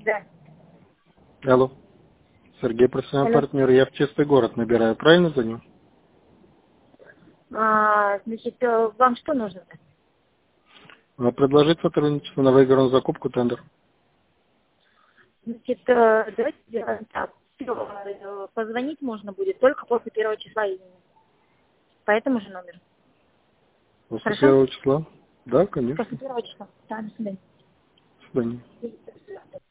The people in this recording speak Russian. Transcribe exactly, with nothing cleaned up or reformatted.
Да. Алло. Сергей, профессиональный Алло. партнер. Я в Чистый город набираю. Правильно звоню? А, значит, э, вам что нужно-то? А предложить сотрудничество на выигранную закупку тендер. Значит, э, давайте сделаем так. Всё, э, Позвонить можно будет только после первого числа июня. По этому же номеру. После Хорошо? первого числа? Да, конечно. После первого числа. Да, до свидания. До свидания.